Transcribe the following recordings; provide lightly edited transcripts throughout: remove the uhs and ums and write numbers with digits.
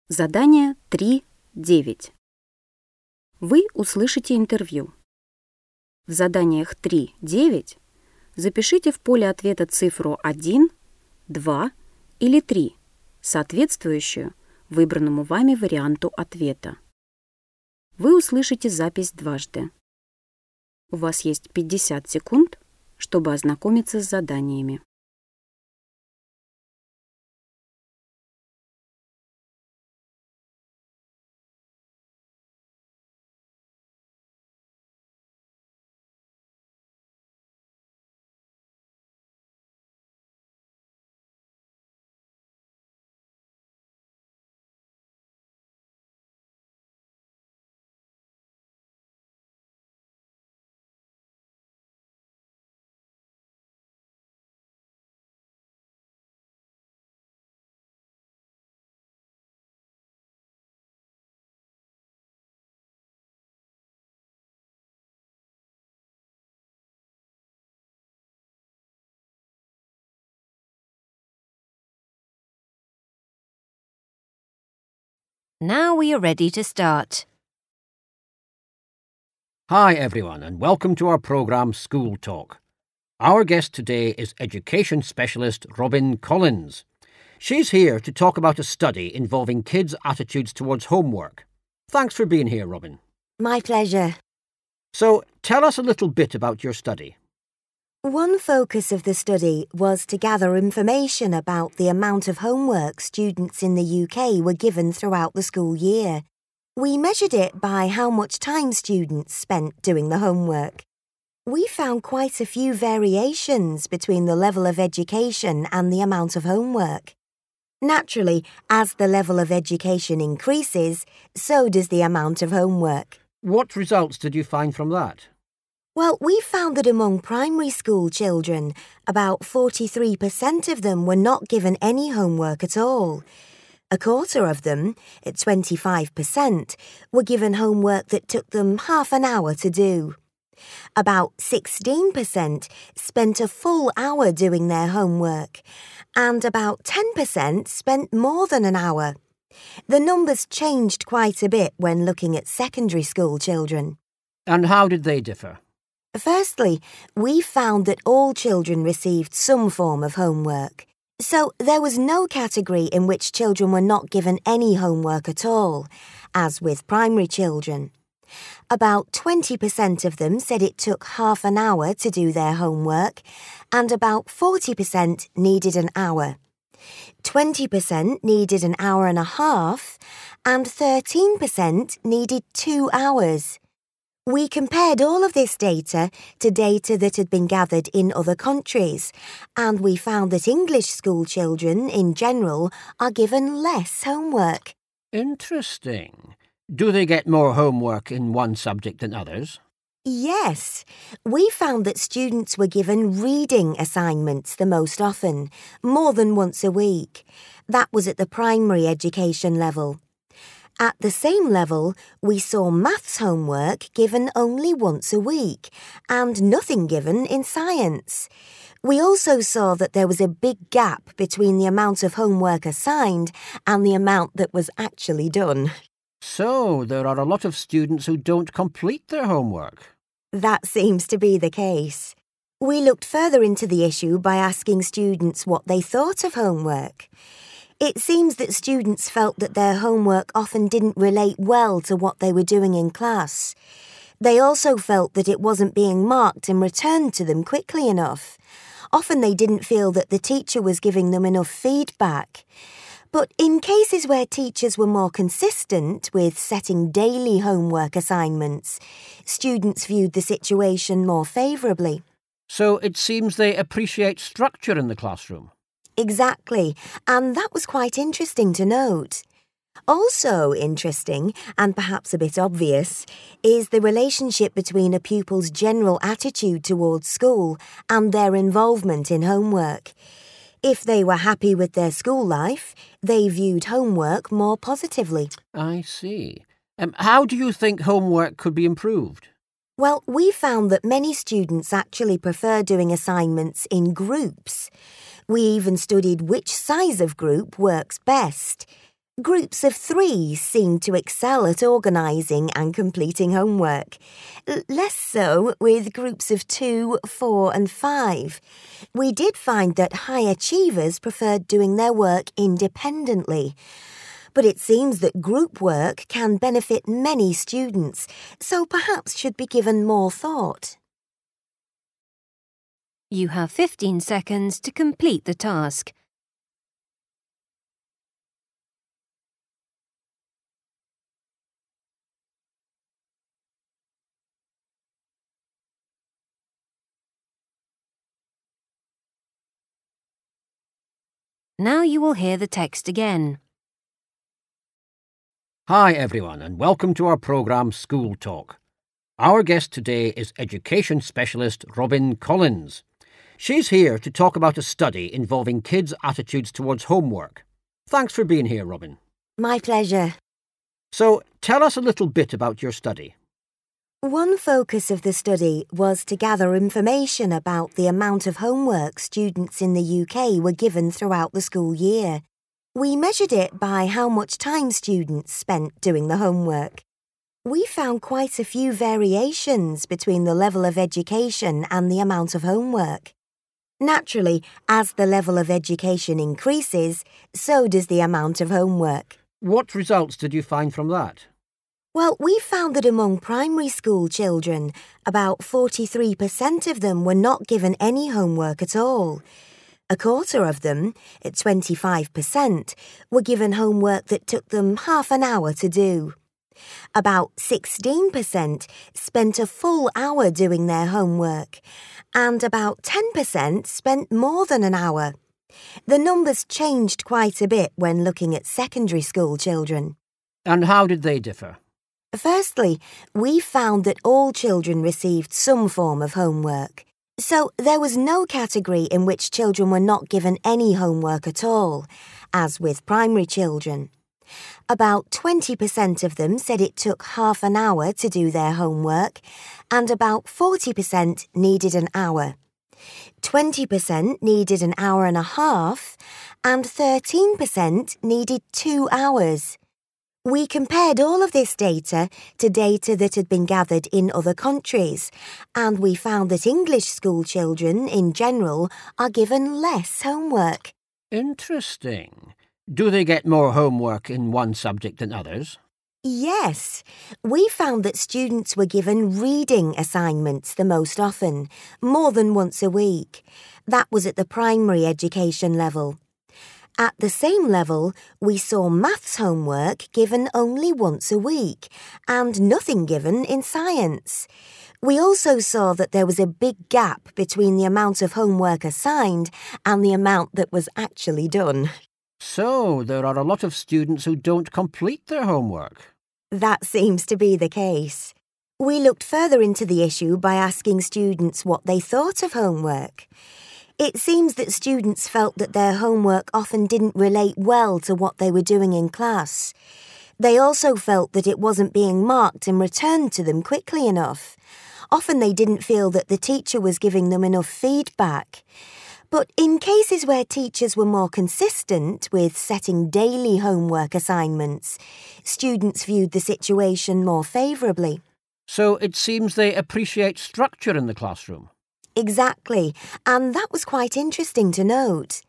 Задание 3.9. Вы услышите интервью. В заданиях 3.9 запишите в поле ответа цифру 1, 2 или 3, соответствующую выбранному вами варианту ответа. Вы услышите запись дважды. У вас есть 50 секунд, чтобы ознакомиться с заданиями. Now we are ready to start. Hi everyone and welcome to our programme School Talk. Our guest today is Education Specialist Robin Collins. She's here to talk about a study involving kids' attitudes towards homework. Thanks for being here, Robin. My pleasure. So, tell us a little bit about your study. One focus of the study was to gather information about the amount of homework students in the UK were given throughout the school year. We measured it by how much time students spent doing the homework. We found quite a few variations between the level of education and the amount of homework. Naturally, as the level of education increases, so does the amount of homework. What results did you find from that? Well, we found that among primary school children, about 43% of them were not given any homework at all. A quarter of them, at 25%, were given homework that took them half an hour to do. About 16% spent a full hour doing their homework, and about 10% spent more than an hour. The numbers changed quite a bit when looking at secondary school children. And how did they differ? Firstly, we found that all children received some form of homework. So there was no category in which children were not given any homework at all, as with primary children. About 20% of them said it took half an hour to do their homework, and about 40% needed an hour. 20% needed an hour and a half, and 13% needed 2 hours. We compared all of this data to data that had been gathered in other countries, and we found that English school children, in general, are given less homework. Interesting. Do they get more homework in one subject than others? Yes, we found that students were given reading assignments the most often, more than once a week. That was at the primary education level. At the same level, we saw maths homework given only once a week, and nothing given in science. We also saw that there was a big gap between the amount of homework assigned and the amount that was actually done. So, there are a lot of students who don't complete their homework. That seems to be the case. We looked further into the issue by asking students what they thought of homework. It seems that students felt that their homework often didn't relate well to what they were doing in class. They also felt that it wasn't being marked and returned to them quickly enough. Often they didn't feel that the teacher was giving them enough feedback. But in cases where teachers were more consistent with setting daily homework assignments, students viewed the situation more favourably. So it seems they appreciate structure in the classroom. Exactly, and that was quite interesting to note. Also interesting, and perhaps a bit obvious, is the relationship between a pupil's general attitude towards school and their involvement in homework. If they were happy with their school life, they viewed homework more positively. I see. How do you think homework could be improved? Well, we found that many students actually prefer doing assignments in groups. We even studied which size of group works best. Groups of 3 seemed to excel at organising and completing homework. Less so with groups of 2, 4 and 5. We did find that high achievers preferred doing their work independently. But it seems that group work can benefit many students, so perhaps should be given more thought. You have 15 seconds to complete the task. Now you will hear the text again. Hi everyone and welcome to our programme School Talk. Our guest today is Education Specialist Robin Collins. She's here to talk about a study involving kids' attitudes towards homework. Thanks for being here, Robin. My pleasure. So, tell us a little bit about your study. One focus of the study was to gather information about the amount of homework students in the UK were given throughout the school year. We measured it by how much time students spent doing the homework. We found quite a few variations between the level of education and the amount of homework. Naturally, as the level of education increases, so does the amount of homework. What results did you find from that? Well, we found that among primary school children, about 43% of them were not given any homework at all. A quarter of them, at 25%, were given homework that took them half an hour to do. About 16% spent a full hour doing their homework, and about 10% spent more than an hour. The numbers changed quite a bit when looking at secondary school children. And how did they differ? Firstly, we found that all children received some form of homework. So there was no category in which children were not given any homework at all, as with primary children. About 20% of them said it took half an hour to do their homework, and about 40% needed an hour. 20% needed an hour and a half, and 13% needed 2 hours. We compared all of this data to data that had been gathered in other countries, and we found that English school children, in general, are given less homework. Interesting. Do they get more homework in one subject than others? Yes, we found that students were given reading assignments the most often, more than once a week. That was at the primary education level. At the same level, we saw maths homework given only once a week, and nothing given in science. We also saw that there was a big gap between the amount of homework assigned and the amount that was actually done. So, there are a lot of students who don't complete their homework. That seems to be the case. We looked further into the issue by asking students what they thought of homework. It seems that students felt that their homework often didn't relate well to what they were doing in class. They also felt that it wasn't being marked and returned to them quickly enough. Often they didn't feel that the teacher was giving them enough feedback. But in cases where teachers were more consistent with setting daily homework assignments, students viewed the situation more favourably. So it seems they appreciate structure in the classroom. Exactly, and that was quite interesting to note.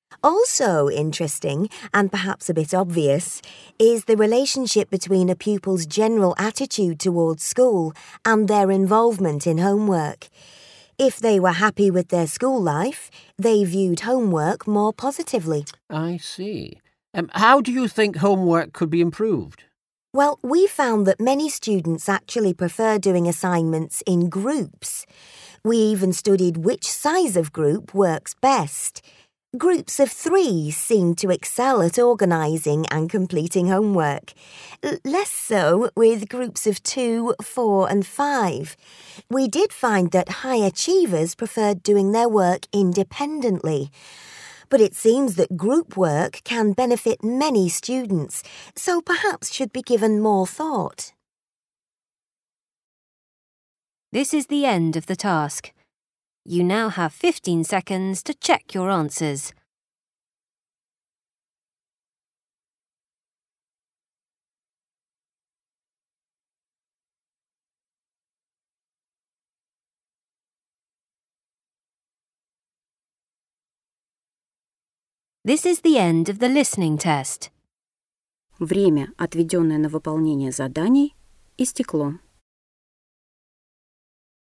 Also interesting, and perhaps a bit obvious, is the relationship between a pupil's general attitude towards school and their involvement in homework. If they were happy with their school life, they viewed homework more positively. I see. How do you think homework could be improved? Well, we found that many students actually prefer doing assignments in groups. We even studied which size of group works best. Groups of 3 seemed to excel at organising and completing homework. Less so with groups of 2, 4 and 5. We did find that high achievers preferred doing their work independently. But it seems that group work can benefit many students, so perhaps should be given more thought. This is the end of the task. You now have 15 seconds to check your answers. This is the end of the listening test. Время, отведенное на выполнение заданий, истекло.